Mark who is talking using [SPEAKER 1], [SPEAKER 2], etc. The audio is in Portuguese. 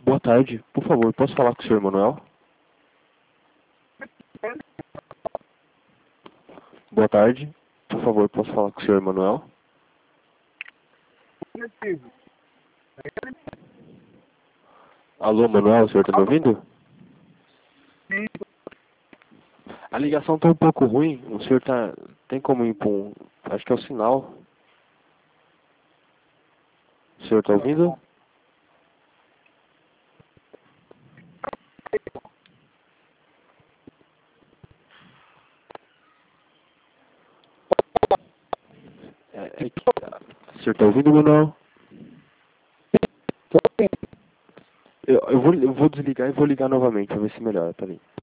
[SPEAKER 1] Boa tarde. Por favor, posso falar com o senhor Manuel? Boa tarde. Por favor, posso falar com o senhor Manuel? Alô, Manuel, o senhor está me ouvindo? A ligação está um pouco ruim. O senhor tá... tem como ir para um... Acho que é o sinal. O senhor está ouvindo? O senhor está ouvindo, Manuel? Eu vou desligar e vou ligar novamente, pra ver se melhora. Peraí.